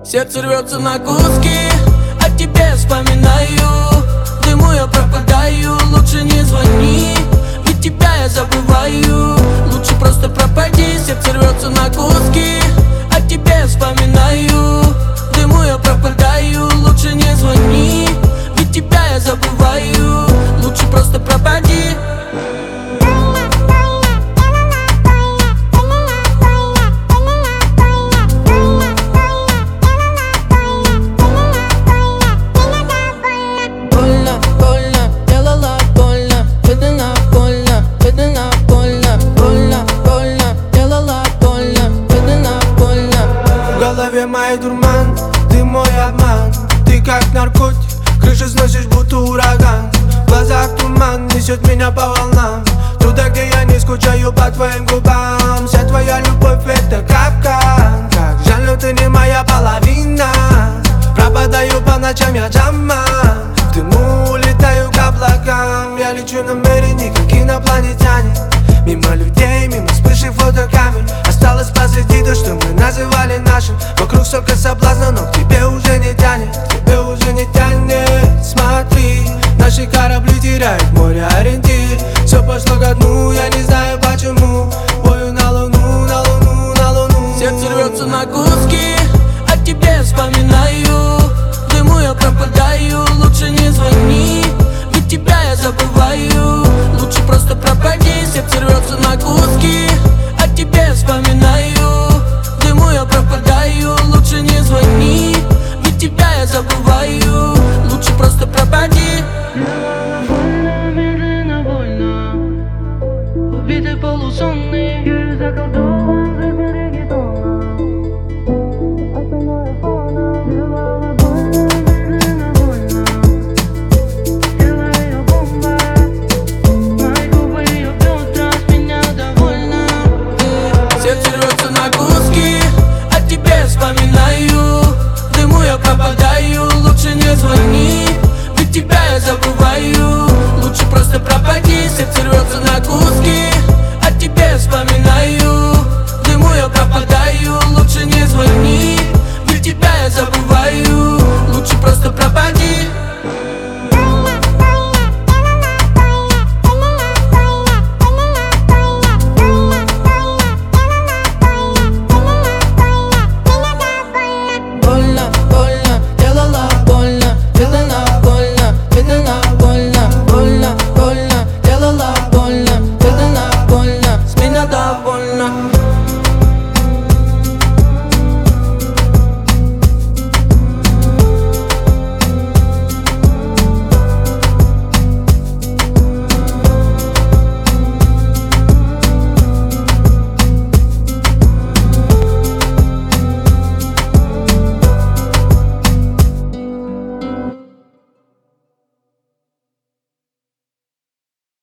Сердце рвется на куски, о тебе вспоминаю. В дыму я пропадаю, лучше не звони, ведь тебя я забываю. Лучше просто пропади, сердце рвется на куски, о тебе вспоминаю. В дыму я пропадаю, лучше не звони, ведь тебя я забываю. Лучше просто пропади. В голове моей дурман, ты мой обман. Ты как наркотик, крышу сносишь, будто ураган. В глазах туман, несет меня по волнам, туда, где я не скучаю по твоим губам. Вся твоя любовь — это капкан. Как жаль, но ты не моя половина. Пропадаю по ночам, я джаман. В дыму улетаю к облакам. Я лечу намеренно, как инопланетянин. Мимо людей, мимо вспышек фотокамер. Осталось посреди то, что мы называли нашим. Вокруг столько соблазна, но к тебе уже не тянет. К тебе уже не тянет. Смотри, наши корабли теряют море ориентир. Все пошло ко дну, я не знаю почему. Бою на луну, на луну, на луну. Сердце рвется на куски, о тебе вспоминаю. В дыму я пропадаю, лучше не звони, ведь тебя я забываю. Лучше просто пропади, сердце рвется на куски, о тебе вспоминаю. В дыму я пропадаю, лучше не звони, ведь тебя я забываю. Лучше просто пропади. Медленно, больно, убитый полусонный, я заколдован в ритме реггетона. Остальное фоном. Делала больно, медленно, больно, тело ее бомба. Мои губы, ее бедра, с меня довольна. Сердце рвется на куски, о тебе вспоминаю. В дыму я пропадаю, лучше не звони, ведь тебя я забываю. Лучше просто пропади, сердце рвется на куски,